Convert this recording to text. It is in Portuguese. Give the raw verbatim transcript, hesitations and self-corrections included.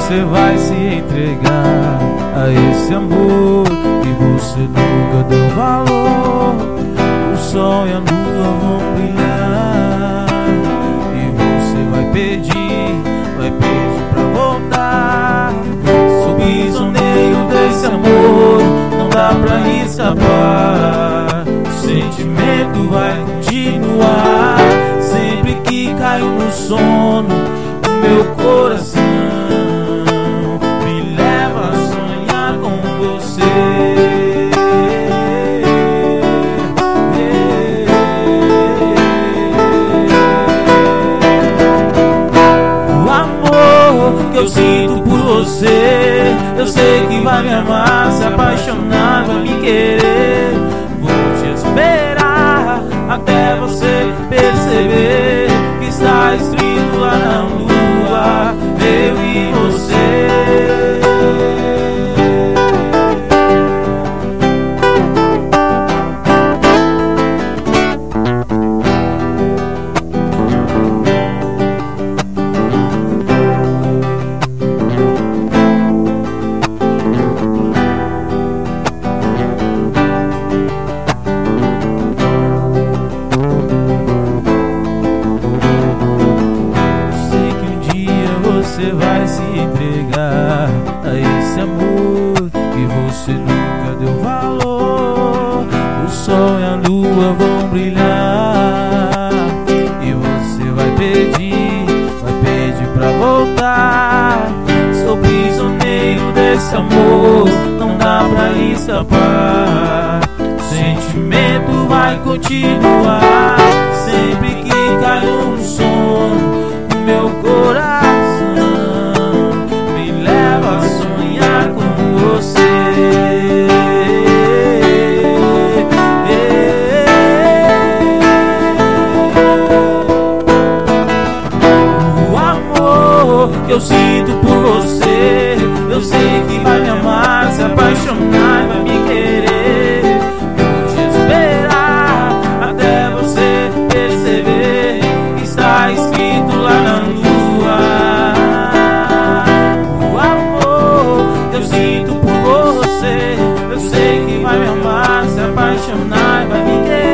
você vai se entregar a esse amor que você nunca deu valor. O sol e a lua vão brilhar e você vai pedir, vai pedir pra voltar. Sob o soneio desse amor não dá pra escapar. O sentimento vai continuar. Sempre que caio no sono, o meu coração me leva a sonhar com você. O amor que eu sinto por você, eu sei que vai me amar, se apaixonar, vai me querer. Vou te esperar até você perceber que está escrito lá na lua, eu e você. Você vai se entregar a esse amor que você nunca deu valor. O sol e a lua vão brilhar e você vai pedir, vai pedir pra voltar. Sob o soneio desse amor não dá pra escapar. O sentimento vai continuar. Sempre que caio no sono, o meu coração que eu sinto por você, eu sei que vai me amar, se apaixonar, vai me querer. Vou te esperar até você perceber que está escrito lá na lua. O amor que eu sinto por você, eu sei que vai me amar, se apaixonar, vai me querer.